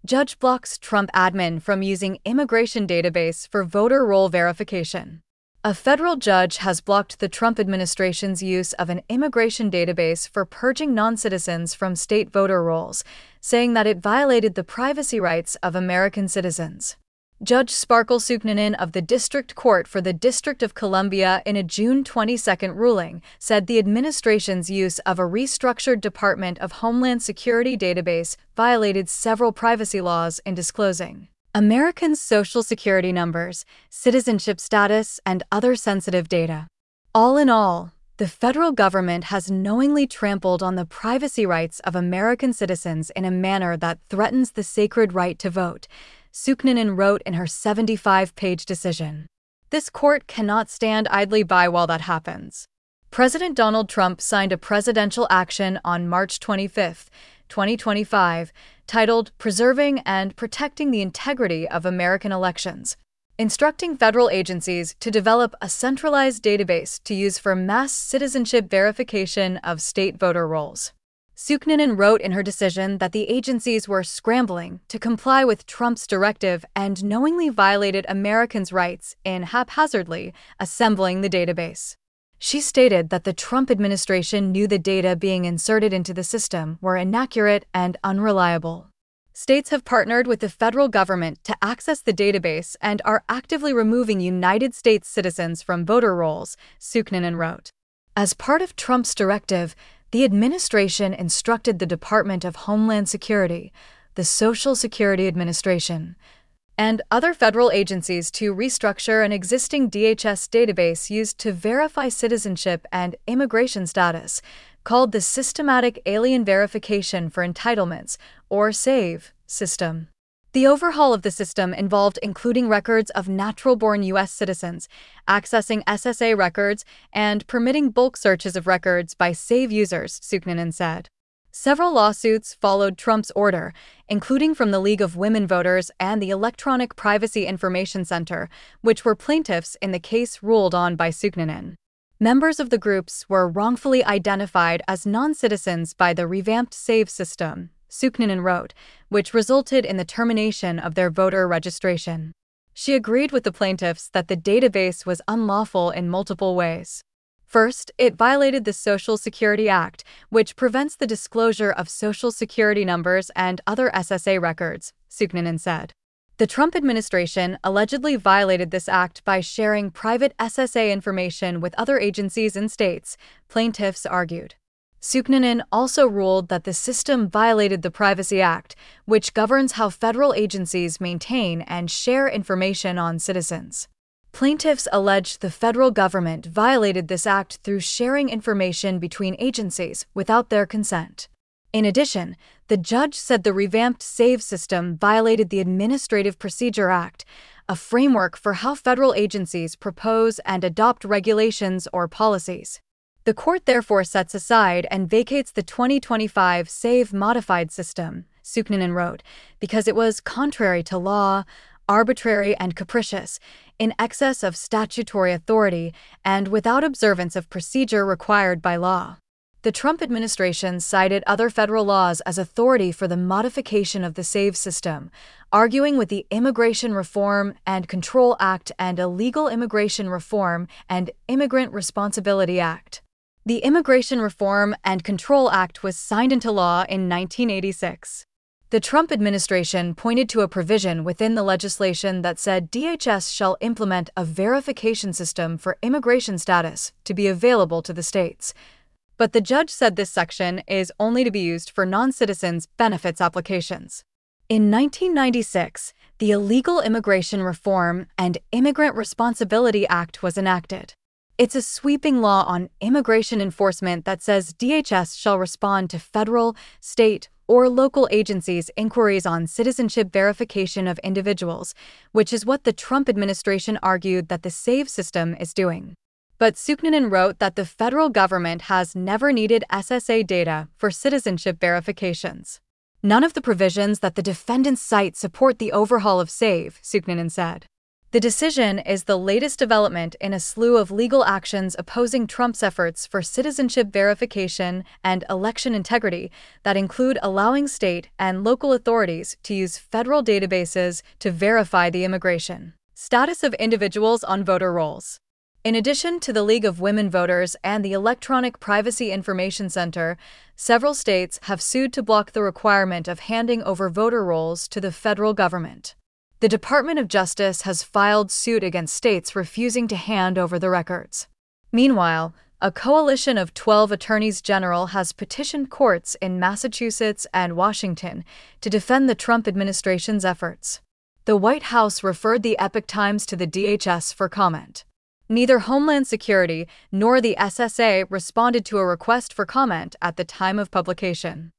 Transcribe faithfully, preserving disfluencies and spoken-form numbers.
Judge blocks Trump admin from using immigration database for voter roll verification. A federal judge has blocked the Trump administration's use of an immigration database for purging non-citizens from state voter rolls, saying that it violated the privacy rights of American citizens. Judge Sparkle Suknanen of the District Court for the District of Columbia, in a June twenty-second ruling, said the administration's use of a restructured Department of Homeland Security database violated several privacy laws in disclosing Americans' social security numbers, citizenship status, and other sensitive data. All in all, the federal government has knowingly trampled on the privacy rights of American citizens in a manner that threatens the sacred right to vote, Suknanen wrote in her seventy-five page decision. This court cannot stand idly by while that happens. President Donald Trump signed a presidential action on March twenty-fifth, twenty twenty-five, titled Preserving and Protecting the Integrity of American Elections, instructing federal agencies to develop a centralized database to use for mass citizenship verification of state voter rolls. Suknanen wrote in her decision that the agencies were scrambling to comply with Trump's directive and knowingly violated Americans' rights in haphazardly assembling the database. She stated that the Trump administration knew the data being inserted into the system were inaccurate and unreliable. States have partnered with the federal government to access the database and are actively removing United States citizens from voter rolls, Suknanen wrote. As part of Trump's directive, the administration instructed the Department of Homeland Security, the Social Security Administration, and other federal agencies to restructure an existing D H S database used to verify citizenship and immigration status, called the Systematic Alien Verification for Entitlements, or SAVE, system. The overhaul of the system involved including records of natural-born U S citizens, accessing S S A records, and permitting bulk searches of records by SAVE users, Suknanen said. Several lawsuits followed Trump's order, including from the League of Women Voters and the Electronic Privacy Information Center, which were plaintiffs in the case ruled on by Suknanen. Members of the groups were wrongfully identified as non-citizens by the revamped SAVE system, Suknanen wrote, which resulted in the termination of their voter registration. She agreed with the plaintiffs that the database was unlawful in multiple ways. First, it violated the Social Security Act, which prevents the disclosure of Social Security numbers and other S S A records, Suknanen said. The Trump administration allegedly violated this act by sharing private S S A information with other agencies and states, plaintiffs argued. Suknanen also ruled that the system violated the Privacy Act, which governs how federal agencies maintain and share information on citizens. Plaintiffs alleged the federal government violated this act through sharing information between agencies without their consent. In addition, the judge said the revamped SAVE system violated the Administrative Procedure Act, a framework for how federal agencies propose and adopt regulations or policies. The court therefore sets aside and vacates the twenty twenty-five SAVE modified system, Suknanen wrote, because it was contrary to law, arbitrary and capricious, in excess of statutory authority, and without observance of procedure required by law. The Trump administration cited other federal laws as authority for the modification of the SAVE system, arguing with the Immigration Reform and Control Act and Illegal Immigration Reform and Immigrant Responsibility Act. The Immigration Reform and Control Act was signed into law in nineteen eighty-six. The Trump administration pointed to a provision within the legislation that said D H S shall implement a verification system for immigration status to be available to the states. But the judge said this section is only to be used for non-citizens' benefits applications. In nineteen ninety-six, the Illegal Immigration Reform and Immigrant Responsibility Act was enacted. It's a sweeping law on immigration enforcement that says D H S shall respond to federal, state, or local agencies' inquiries on citizenship verification of individuals, which is what the Trump administration argued that the SAVE system is doing. But Suknanen wrote that the federal government has never needed S S A data for citizenship verifications. None of the provisions that the defendants cite support the overhaul of SAVE, Suknanen said. The decision is the latest development in a slew of legal actions opposing Trump's efforts for citizenship verification and election integrity that include allowing state and local authorities to use federal databases to verify the immigration status of individuals on voter rolls. In addition to the League of Women Voters and the Electronic Privacy Information Center, several states have sued to block the requirement of handing over voter rolls to the federal government. The Department of Justice has filed suit against states refusing to hand over the records. Meanwhile, a coalition of twelve attorneys general has petitioned courts in Massachusetts and Washington to defend the Trump administration's efforts. The White House referred the Epoch Times to the D H S for comment. Neither Homeland Security nor the S S A responded to a request for comment at the time of publication.